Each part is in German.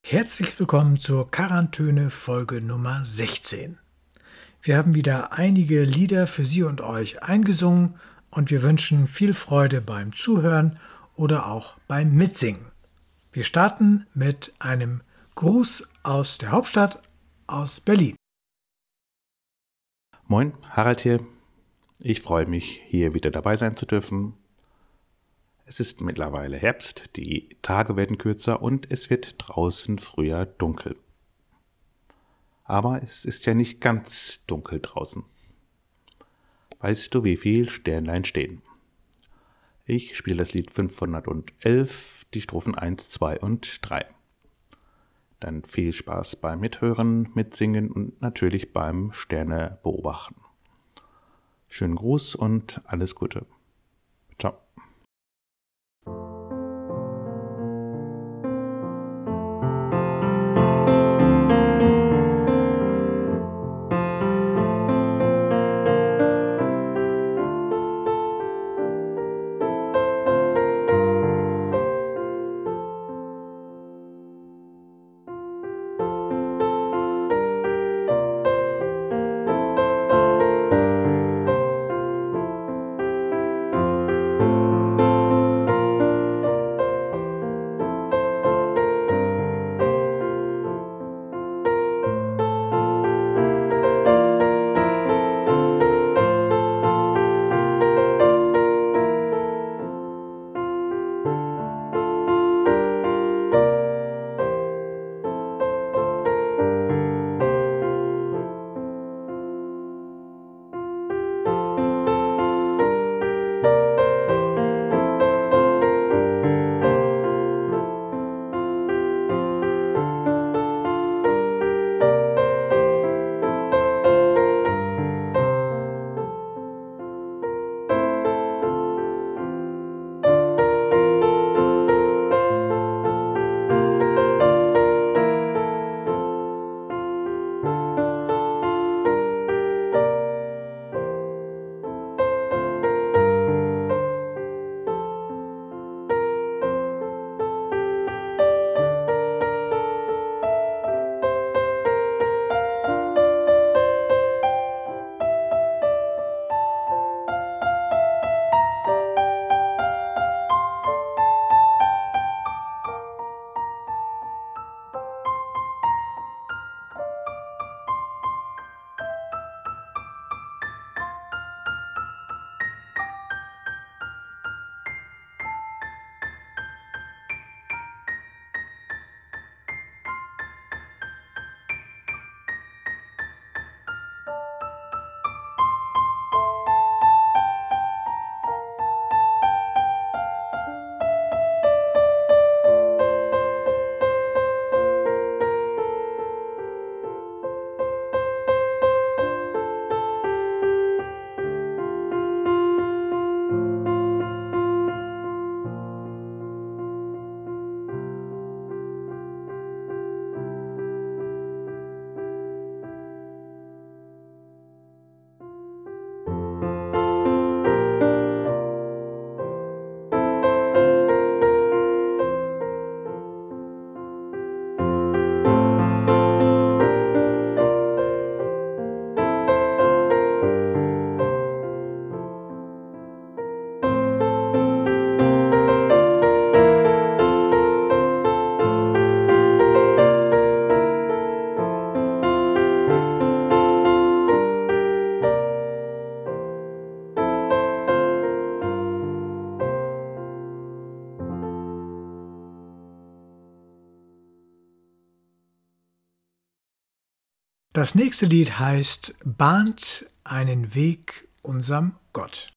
Herzlich willkommen zur Charantöne Folge Nummer 16. Wir haben wieder einige Lieder für Sie und euch eingesungen und wir wünschen viel Freude beim Zuhören oder auch beim Mitsingen. Wir starten mit einem Gruß aus der Hauptstadt, aus Berlin. Moin, Harald hier. Ich freue mich, hier wieder dabei sein zu dürfen. Es ist mittlerweile Herbst, die Tage werden kürzer und es wird draußen früher dunkel. Aber es ist ja nicht ganz dunkel draußen. Weißt du, wie viele Sternlein stehen? Ich spiele das Lied 511, die Strophen 1, 2 und 3. Dann viel Spaß beim Mithören, Mitsingen und natürlich beim Sterne beobachten. Schönen Gruß und alles Gute. Ciao. Das nächste Lied heißt Bahnt einen Weg unserem Gott.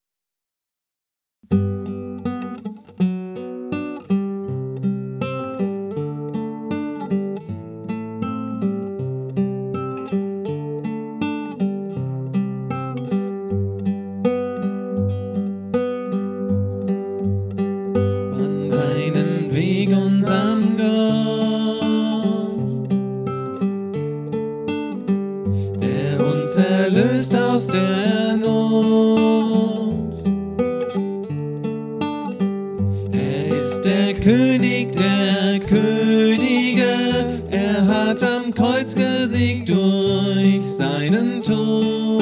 Erlöst aus der Not. Er ist der König der Könige. hat am Kreuz gesiegt durch seinen Tod.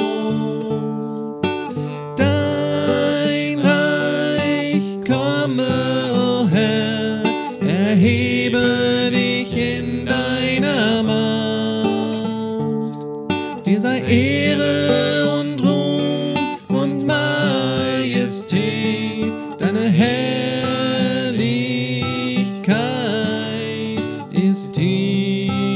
Dein Reich komme, o Herr, erhebe dich in deiner Macht. Dir sei Ehre und Ruhm und Majestät, deine Herrlichkeit ist hier.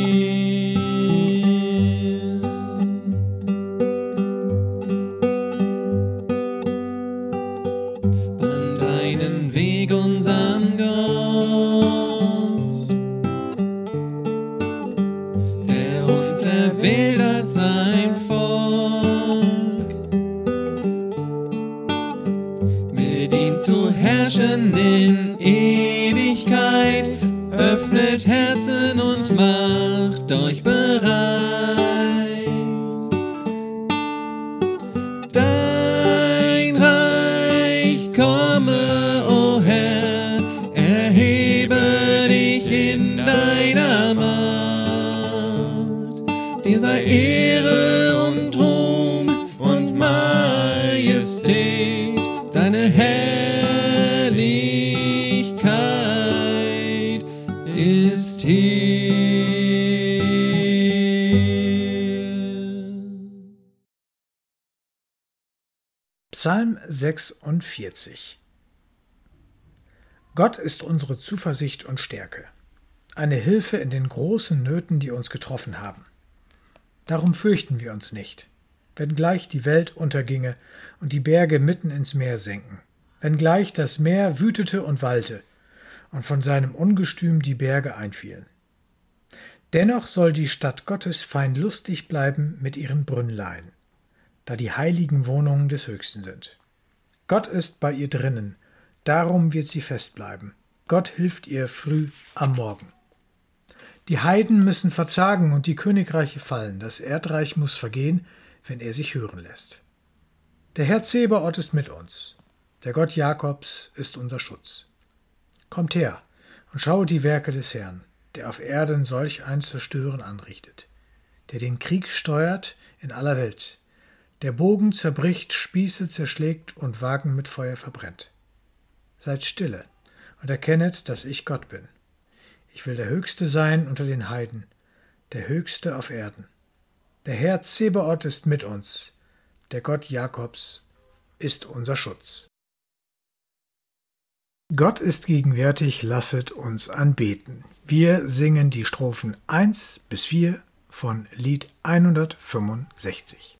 Bahn deinen Weg unseren Gott, der uns erwählt als sein Volk, mit ihm zu herrschen in Ewigkeit. Öffnet Herzen und macht euch bereit. Dein Reich komme, o Herr, erhebe dich in deiner Macht. Dir sei Ehre und Ruhm und Majestät, deine Herrlichkeit ist hier. Psalm 46. Gott ist unsere Zuversicht und Stärke, eine Hilfe in den großen Nöten, die uns getroffen haben. Darum fürchten wir uns nicht, wenngleich die Welt unterginge und die Berge mitten ins Meer senken, wenngleich das Meer wütete und wallte und von seinem Ungestüm die Berge einfielen. Dennoch soll die Stadt Gottes fein lustig bleiben mit ihren Brünnlein, da die heiligen Wohnungen des Höchsten sind. Gott ist bei ihr drinnen, darum wird sie fest bleiben. Gott hilft ihr früh am Morgen. Die Heiden müssen verzagen und die Königreiche fallen, das Erdreich muss vergehen, wenn er sich hören lässt. Der Herr Zebaoth ist mit uns, der Gott Jakobs ist unser Schutz. Kommt her und schaut die Werke des Herrn, der auf Erden solch ein Zerstören anrichtet, der den Krieg steuert in aller Welt, der Bogen zerbricht, Spieße zerschlägt und Wagen mit Feuer verbrennt. Seid stille und erkennet, dass ich Gott bin. Ich will der Höchste sein unter den Heiden, der Höchste auf Erden. Der Herr Zebaoth ist mit uns, der Gott Jakobs ist unser Schutz. Gott ist gegenwärtig, lasset uns anbeten. Wir singen die Strophen 1 bis 4 von Lied 165.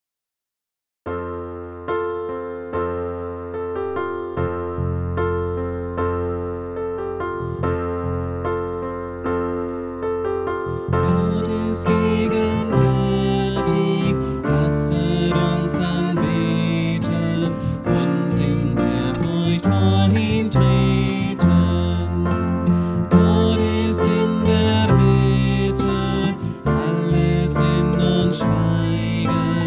Gott ist gegenwärtig, lasset uns anbeten und in der Furcht vor ihm treten. Gott ist in der Mitte, alle sinnen und schweigen.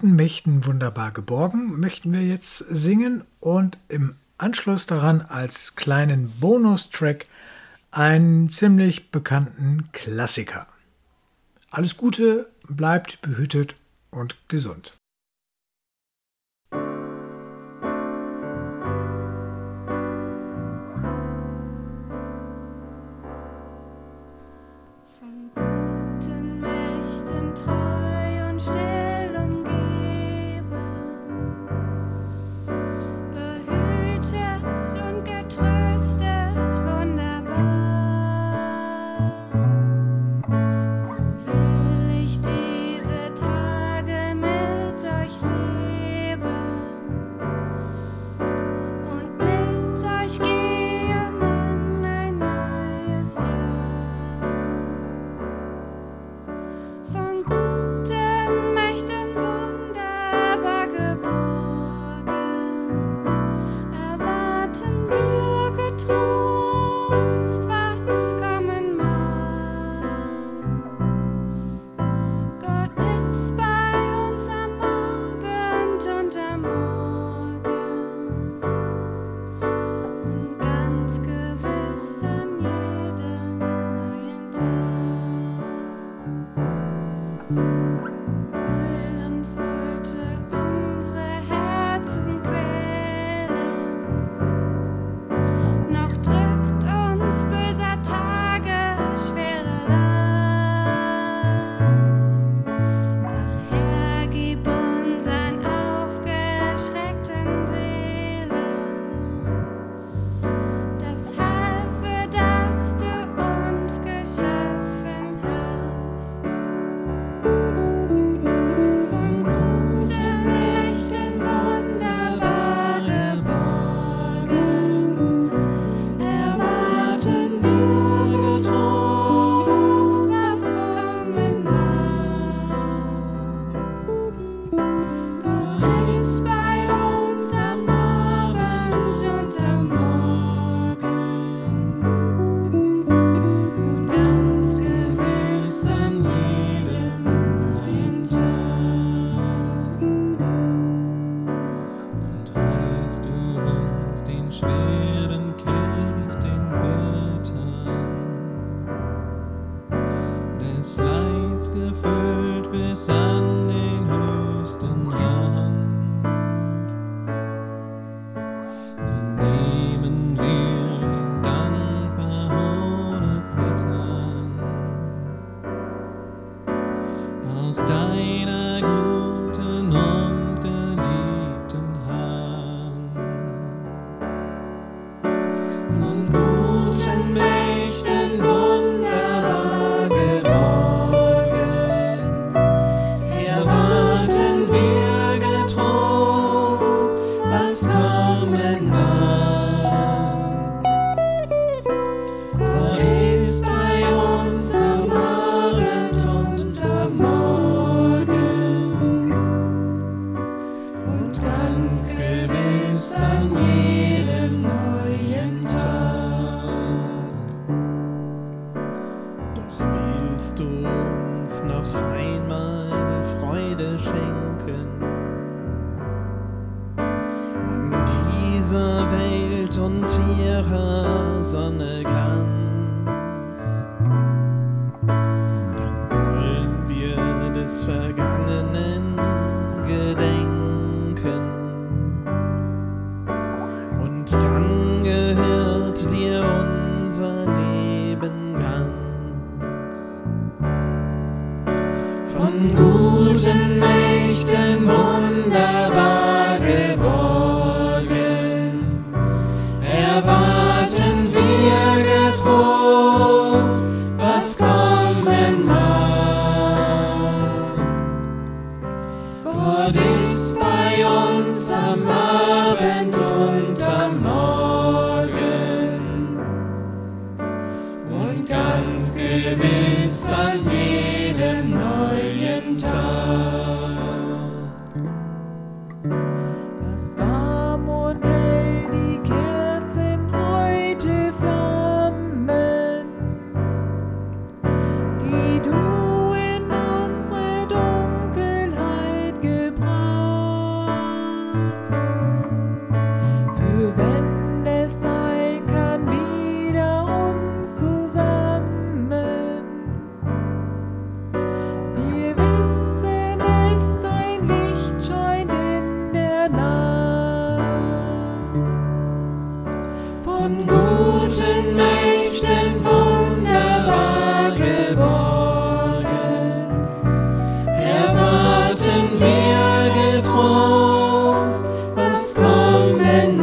guten Mächten wunderbar geborgen möchten wir jetzt singen und im Anschluss daran als kleinen Bonustrack einen ziemlich bekannten Klassiker. Alles Gute, bleibt behütet und gesund. Erwarten wir getrost. von guten Mächten wunderbar geborgen, erwarten wir getrost, was kommen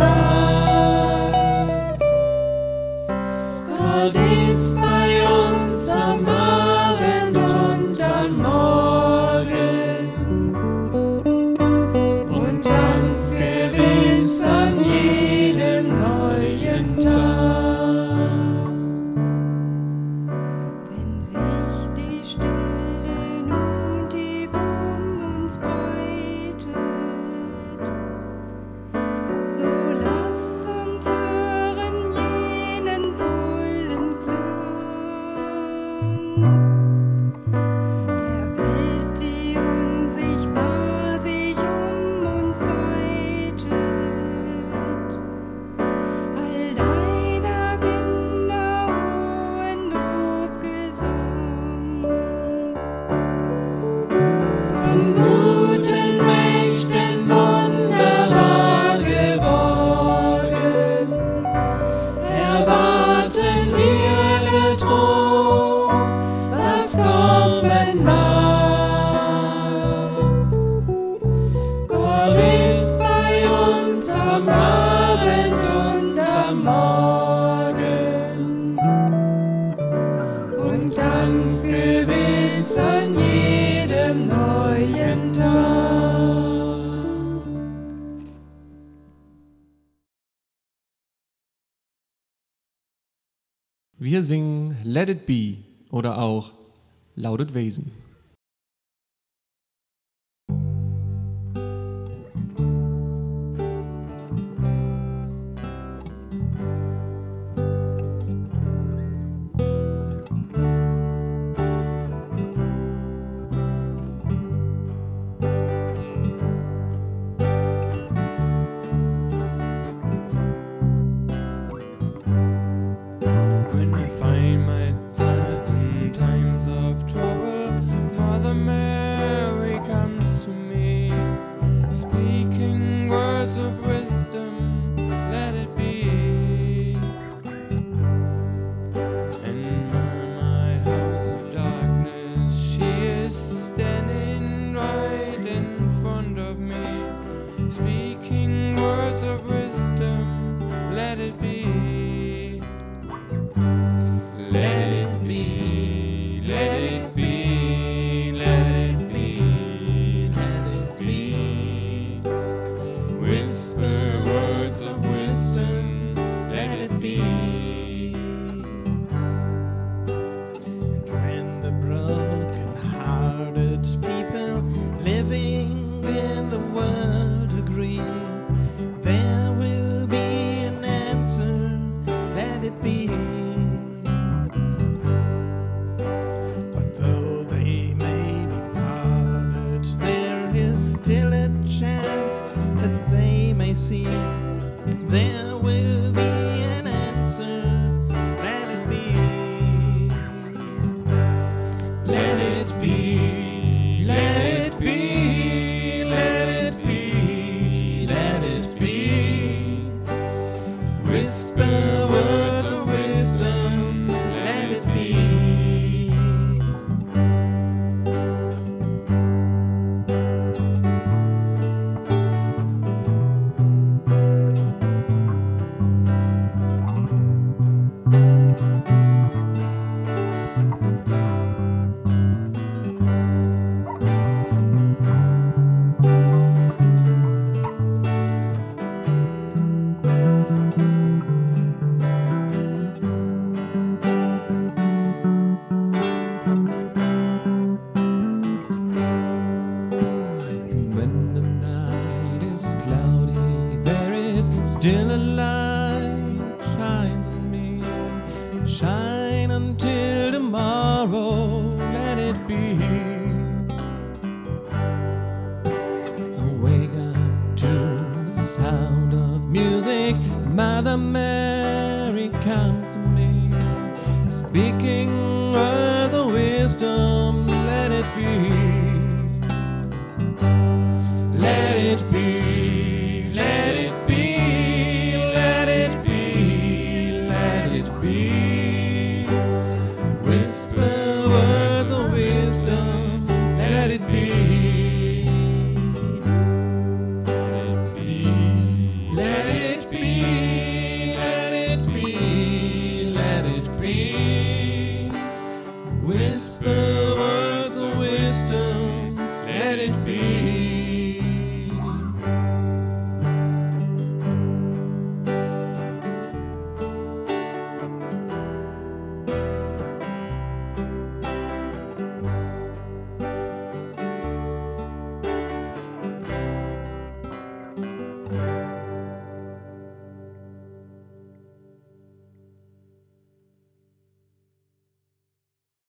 mag. Gott ist bei uns am Abend und am Morgen und ganz gewiss an jedem neuen Tag. Wenn sich die Stille nun tief uns breitet, so lass uns hören jenen vollen Klang der Welt, die unsichtbar sich uns weitet. All deiner Kinder hohen Lobgesang. Von guten Mächten wunderbar geborgen, erwarten wir getrost, was kommen mag. Gott ist bei uns am Abend und am Morgen und ganz gewiss an jedem neuen Tag. Wir singen Let It Be oder auch Lautet Wesen. When I find myself in times of trouble, Mother Mary comes to me, speaking words of wisdom, let it be. In my house of darkness, she is standing right in front of me, speaking words of wisdom, let it be. Let it be, let it be, let it be, let it be. Whisper words of wisdom, let it be. And when the broken-hearted people living in the world agree, there will be an answer, let it be. But though they may be parted, there is still a chance that they may see. There will be an answer, let it be. Let it be, let it be, let it be, let it be. Whisper words of wisdom, let it be. And when the night is cloudy, there is still a light that shines on me. Shine until tomorrow, let it be. I wake up to the sound of music. Mother Mary comes to me, speaking words of wisdom, let it be. Let it be, let it be, let it be, let it be.